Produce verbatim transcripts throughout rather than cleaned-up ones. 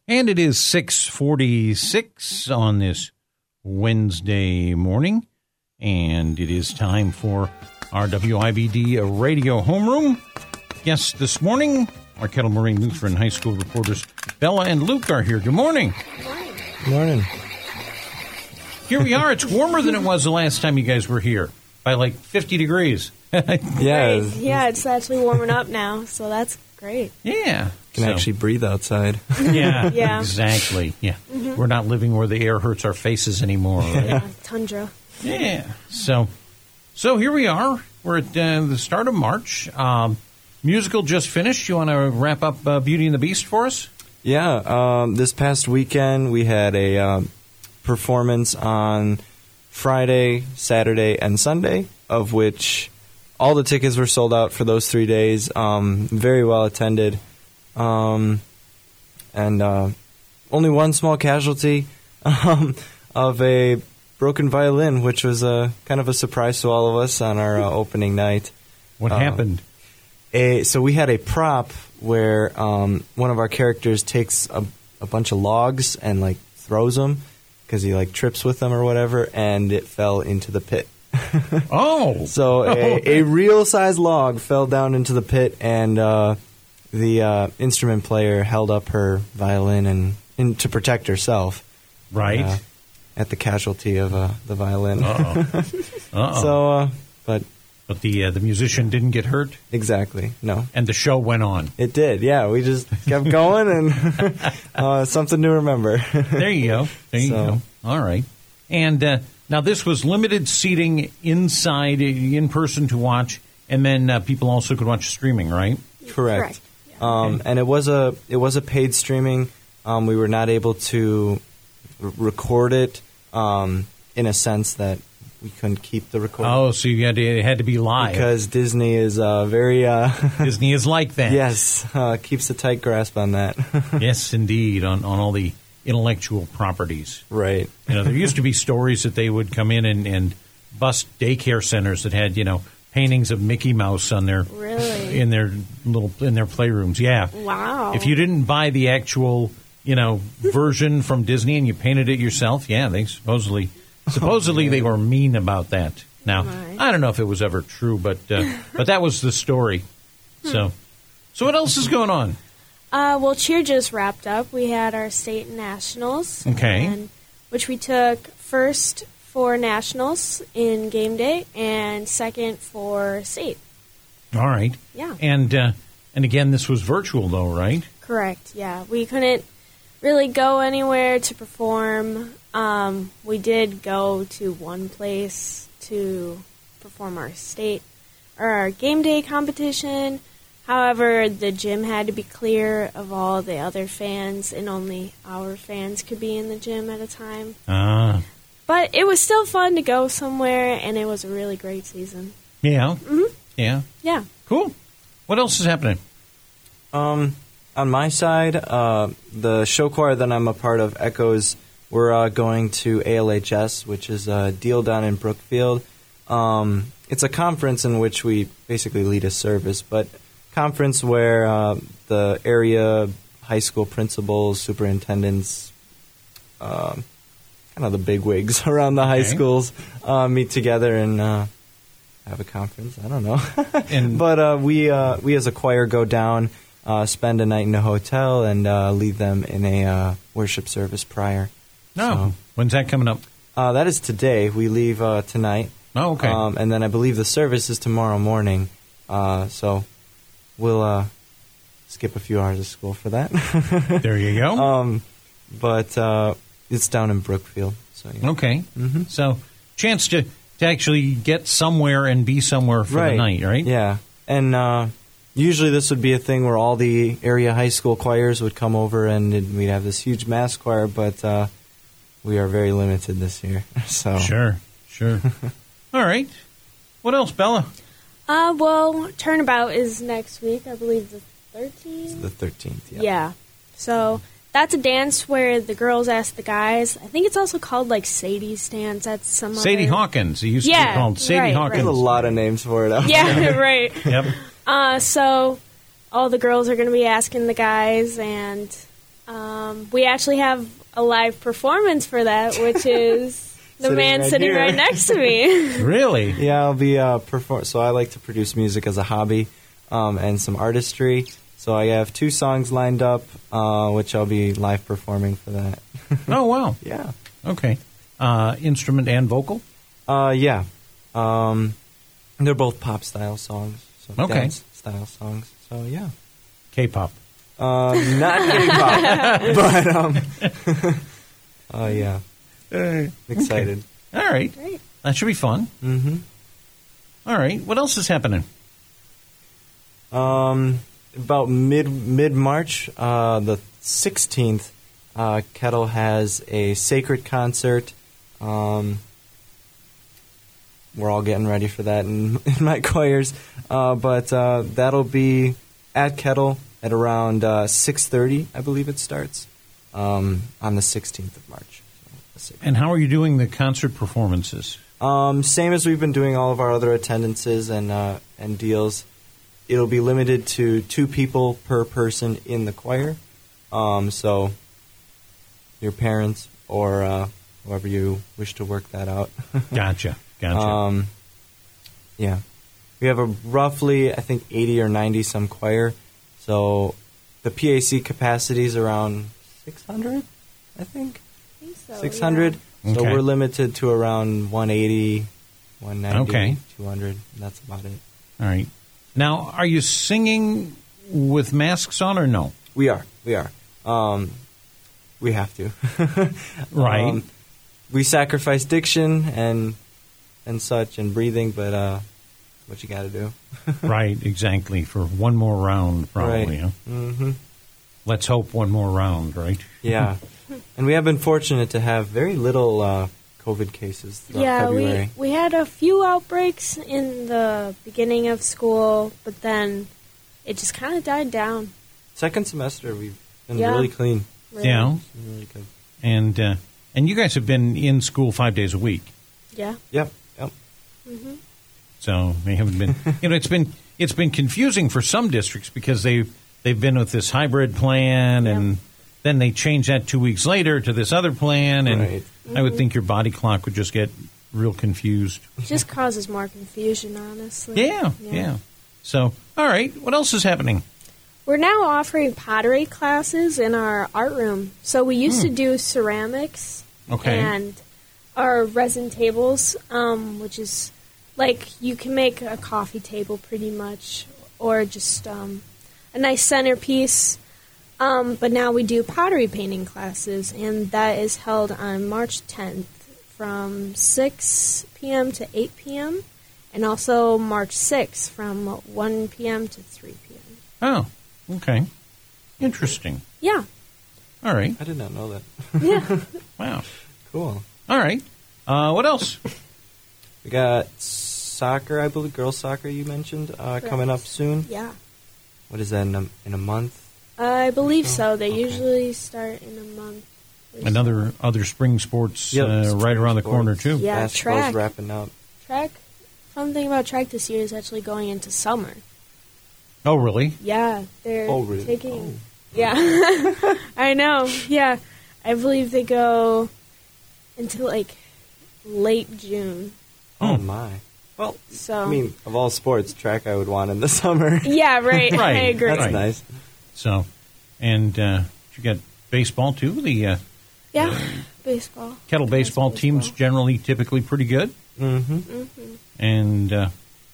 And it is six forty-six on this Wednesday morning, and it is time for our W I B D Radio Homeroom. Guests this morning, our Kettle Moraine Lutheran High School reporters Bella and Luke are here. Good morning. Good morning. Good morning. Here we are. It's warmer than it was the last time you guys were here, by like fifty degrees. Yeah. Right. Yeah, it's actually warming up now, so that's great. Yeah. Can So- actually breathe outside. Yeah, Yeah. exactly. Yeah. We're not living where the air hurts our faces anymore, right? Yeah, tundra. Yeah. So, so here we are. We're at uh, the start of March. Um, musical just finished. You want to wrap up uh, Beauty and the Beast for us? Yeah. Um, this past weekend, we had a um, performance on Friday, Saturday, and Sunday, of which all the tickets were sold out for those three days. Um, very well attended. Um, and uh, only one small casualty um, of a broken violin, which was a, kind of a surprise to all of us on our uh, opening night. What Um, happened? A, so we had a prop where um, one of our characters takes a, a bunch of logs and like throws them because he like trips with them or whatever, and it fell into the pit. Oh. So a, a real size log fell down into the pit, and uh, the uh, instrument player held up her violin and, and to protect herself. Right. Uh, at the casualty of uh, the violin. Uh-oh. Uh-oh. So, uh, but But the uh, the musician didn't get hurt, exactly, no. and the show went on. It did, yeah. We just kept going, and uh, something to remember. There you go. There you So- go. All right. And uh, now this was limited seating inside, in person to watch, and then uh, people also could watch streaming, right? Correct. Correct. Yeah. Um, Okay. and it was a it was a paid streaming. Um, we were not able to r- record it um, in a sense that we couldn't keep the recording Oh, so you had to, it had to be live. because Disney is uh, very uh, Disney is like that. yes uh, keeps a tight grasp on that. Yes, indeed, on, on all the intellectual properties. Right. You know, there used to be stories that they would come in and, and bust daycare centers that had, you know, paintings of Mickey Mouse on their Really? in their little in their playrooms. Yeah. Wow. If you didn't buy the actual, you know, version from Disney and you painted it yourself, yeah, they supposedly supposedly they were mean about that. Now, My. I don't know if it was ever true, but uh, but that was the story. So, so what else is going on? Uh, well, cheer just wrapped up. We had our state nationals. Okay. And, which we took first for nationals in game day and second for state. All right. Yeah. And uh, and again, this was virtual, though, right? Correct, yeah. We couldn't really go anywhere to perform. Um, we did go to one place to perform our state or our game day competition. However, the gym had to be clear of all the other fans, and only our fans could be in the gym at a time. Ah, But it was still fun to go somewhere, and it was a really great season. yeah, Mhm. yeah, Yeah. cool. What else is happening? Um, on my side, uh, the show choir that I'm a part of, Echoes, we're uh, going to A L H S, which is a deal down in Brookfield. Um, it's a conference in which we basically lead a service, but conference where uh, the area high school principals, superintendents, uh, kind of the bigwigs around the high Okay. schools uh, meet together and uh, have a conference. I don't know, And- but uh, we uh, we as a choir go down, uh, spend a night in a hotel, and uh, lead them in a uh, worship service prior. No, So- when's that coming up? Uh, that is today. We leave uh, tonight. Oh, okay. Um, and then I believe the service is tomorrow morning. Uh, so we'll uh, skip a few hours of school for that. There you go. um, but uh, it's down in Brookfield. So yeah. Okay. Mm-hmm. So, chance to, to actually get somewhere and be somewhere for right. the night, right? Yeah. And uh, usually this would be a thing where all the area high school choirs would come over and it- we'd have this huge mass choir, but uh, we are very limited this year. So Sure, sure. All right. What else, Bella? Uh, well, Turnabout is next week, I believe the thirteenth. the thirteenth. Yeah. Yeah. So that's a dance where the girls ask the guys. I think it's also called like Sadie's dance. That's some Sadie other... Hawkins. It used to Yeah, be called Sadie right, Hawkins. There's a lot of names for it out there. Yeah, right. Yep. Uh, so all the girls are going to be asking the guys, and Um, we actually have a live performance for that, which is the Sitting man right sitting here. right next to me. Really? Yeah, I'll be uh, perform. So I like to produce music as a hobby um, and some artistry. So I have two songs lined up, uh, which I'll be live performing for that. Oh, wow. Yeah. Okay. Uh, instrument and vocal? Uh, yeah. Um, they're both pop style songs. So Okay. Dance style songs. So yeah. K-pop. Um, not K-pop, but um, oh yeah, excited. All right. Great. That should be fun. Mm-hmm. All right. What else is happening? Um, about mid mid March, uh, the sixteenth, uh, Kettle has a sacred concert. Um, we're all getting ready for that in, in my choirs, uh, but uh, that'll be at Kettle at around uh, six thirty, I believe it starts, um, on the sixteenth of March. So, And how are you doing the concert performances? Um, same as we've been doing all of our other attendances and uh, and deals. It'll be limited to two people per person in the choir. Um, so your parents or uh, whoever you wish to work that out. Gotcha. Gotcha. Um, yeah. We have a roughly, I think, eighty or ninety some choir. So the P A C capacity is around six hundred, I think. I think so, six hundred. yeah. So Okay. we're limited to around one eighty, one ninety, Okay. two hundred. And that's about it. All right. Now, are you singing with masks on or no? We are. We are. Um, we have to. Right. Um, we sacrifice diction and and such and breathing, but uh, what you got to do. Right, exactly. For one more round, probably. Right. Huh? Mm-hmm. Let's hope one more round, right? Yeah. And we have been fortunate to have very little uh, COVID cases throughout Yeah, February. we we had a few outbreaks in the beginning of school, but then it just kind of died down. Second semester, we've been Yeah. really clean. Really. Yeah. It's been really good. And uh, and you guys have been in school five days a week, Yeah. Yep. Yep. hmm so they haven't been. You know, it's been it's been confusing for some districts because they they've been with this hybrid plan, and Yep. then they change that two weeks later to this other plan, and Right. I would think your body clock would just get real confused. It just causes more confusion, honestly. Yeah, yeah. So, all right, what else is happening? We're now offering pottery classes in our art room. So we used to do ceramics Okay. and our resin tables, um, which is like you can make a coffee table pretty much, or just um, a nice centerpiece. Um, but now we do pottery painting classes, and that is held on March tenth from six p.m. to eight p.m., and also March sixth from one p.m. to three p.m. Oh, okay. Interesting. Yeah. All right. I did not know that. Yeah. Wow. Cool. All right. Uh, what else? We got soccer, I believe, girls soccer you mentioned, uh, coming up soon. Yeah. What is that, in a, in a month? I believe So? so. They Okay. usually start in a month. or so. Another other spring sports Yep, uh, spring right around the sports. corner too. Yeah, Basketball's track. wrapping up. Track. Fun thing about track this year is actually going into summer. Oh, really? Yeah, they're Oh, really? taking. Oh. Yeah, I know. Yeah, I believe they go until like late June. Oh, Hmm. my. Well, So I mean, of all sports, track I would want in the summer. yeah, right. Right. I agree. That's Right. nice. So, and uh, you got baseball too. The uh, Yeah, baseball. kettle baseball Baseball. teams generally typically pretty good, Mm-hmm. Mm-hmm. and uh,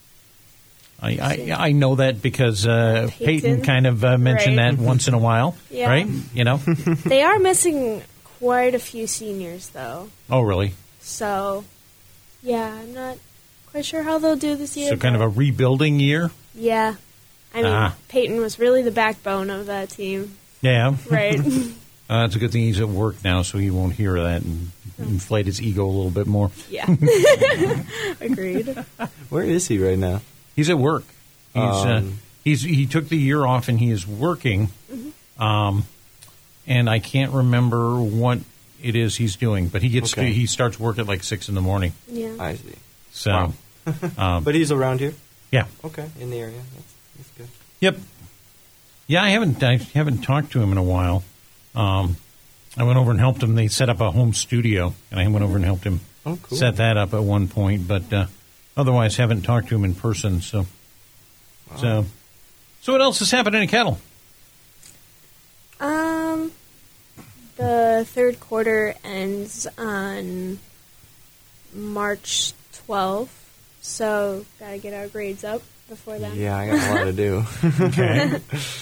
I, I I know that because uh, Peyton. Peyton. kind of uh, mentioned Right. that once in a while, Yeah. right? You know? They are missing quite a few seniors though. Oh, really? So yeah, I'm not quite sure how they'll do this year. So kind of but- a rebuilding year. Yeah. I mean, Ah. Peyton was really the backbone of that team. Yeah. Right. Uh, it's a good thing he's at work now, so he won't hear that and inflate his ego a little bit more. yeah. Agreed. Where is he right now? He's at work. He's uh, Um, he's he took the year off and he is working. Um, and I can't remember what it is he's doing, but he gets Okay. to, he starts work at like six in the morning. Yeah. I see. So, Wow. um, But he's around here? yeah, Okay, in the area. That's, that's good. yep, yeah. I haven't I haven't talked to him in a while. Um, I went over and helped him. They set up a home studio, and I went over and helped him Oh, cool. set that up at one point. But uh, otherwise, haven't talked to him in person. So, Wow. so, so what else has happened in Kettle? Um, the third quarter ends on March twelfth, so gotta get our grades up before then. Yeah, I got a lot to do. Okay,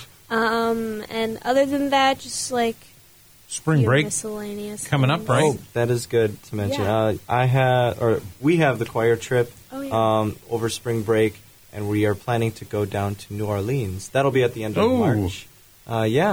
Um, and other than that, just like spring few break. miscellaneous coming up, things. right? Oh, that is good to mention. Yeah. Uh, I have, or we have the choir trip Oh, yeah. um, over spring break, and we are planning to go down to New Orleans. That'll be at the end of Oh. March. Uh, yeah.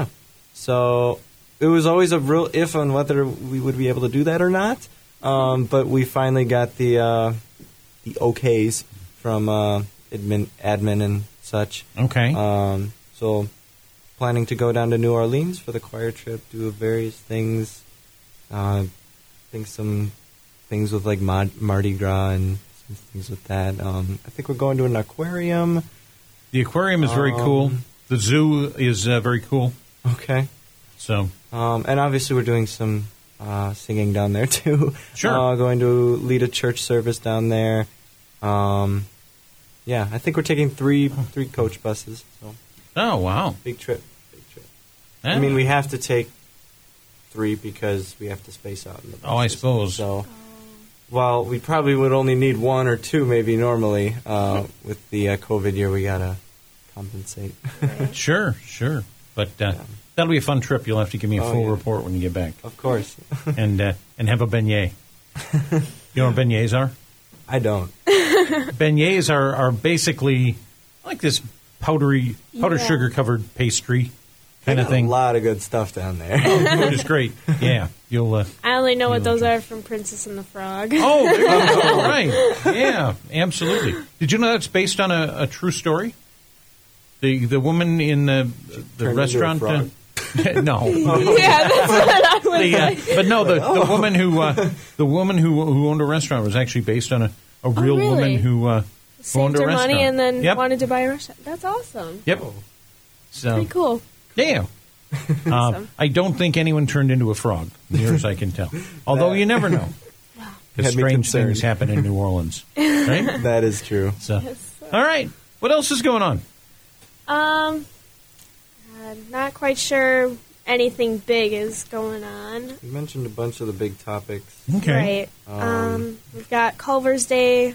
So it was always a real if on whether we would be able to do that or not. Um, but we finally got the uh, the okays from uh, admin, admin and such. Okay. Um, so, planning to go down to New Orleans for the choir trip, do various things. Uh, I think some things with like Mod- Mardi Gras and some things with that. Um, I think we're going to an aquarium. The aquarium is very Um, cool. The zoo is uh, very cool. Okay. So, Um, and obviously, we're doing some uh, singing down there too. Sure. Uh, going to lead a church service down there. Um, yeah, I think we're taking three three coach buses. So oh wow. big trip. Big trip. Yeah. I mean, we have to take three because we have to space out in the buses. Oh, I suppose. So, well, we probably would only need one or two maybe normally. Uh, with the uh, COVID year, we got to compensate. Right. Sure, sure. But uh, Yeah. that'll be a fun trip. You'll have to give me a Oh, full yeah. report when you get back, Of course. and uh, and have a beignet. You know what beignets are? I don't. Beignets are, are basically like this powdery, powdered Yeah. sugar covered pastry kind They of got thing. A lot of good stuff down there. Food is great. Yeah, you'll. Uh, I only know what Yeah. those are from Princess and the Frog. oh, there you go. Right. Yeah, absolutely. Did you know that's based on a, a true story? The the woman in the the Turned into a restaurant. frog. Uh, no. Yeah, that's what I was The, uh, like. but no, the, the woman who uh, the woman who who owned a restaurant was actually based on a, a real really? woman who, uh, who owned Saved a her restaurant. money and then yep. wanted to buy a restaurant. That's awesome. Yep. Oh. So Pretty cool. yeah. Uh, Awesome. I don't think anyone turned into a frog, near as I can tell. Although you never know, because Had me strange concerned. things happen in New Orleans. Right? That is true. So, all right. What else is going on? Um, uh, not quite sure anything big is going on. You mentioned a bunch of the big topics. Okay. Right. Um, Um, we've got Culver's Day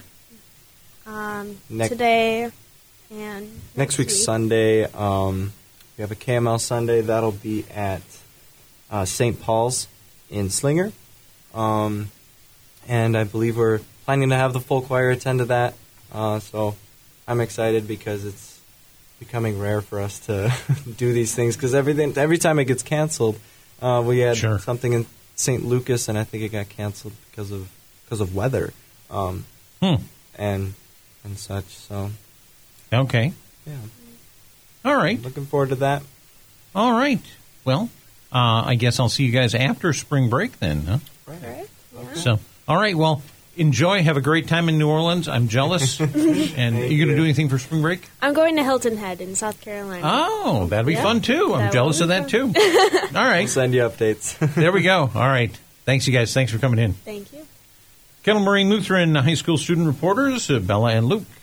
um, Nec- today and Next week's week. Sunday, um, we have a K M L Sunday. That'll be at uh, Saint Paul's in Slinger. Um, and I believe we're planning to have the full choir attend to that. Uh, so I'm excited because it's becoming rare for us to do these things because everything every time it gets canceled, uh, we had Sure. something in Saint Lucas, and I think it got canceled because of because of weather um, Hmm. and and such. So Okay. yeah, All right. looking forward to that. All right. Well, uh, I guess I'll see you guys after spring break then, huh? Correct? Yeah. So, all right. Well, enjoy. Have a great time in New Orleans. I'm jealous. And are you going to you. do anything for spring break? I'm going to Hilton Head in South Carolina. Oh, that'll be Yeah. fun too. I'm That will jealous be of that fun. too. All I'll right. send you updates. There we go. All right. Thanks, you guys. Thanks for coming in. Thank you. Kettle Moraine Lutheran High School student reporters, uh, Bella and Luke.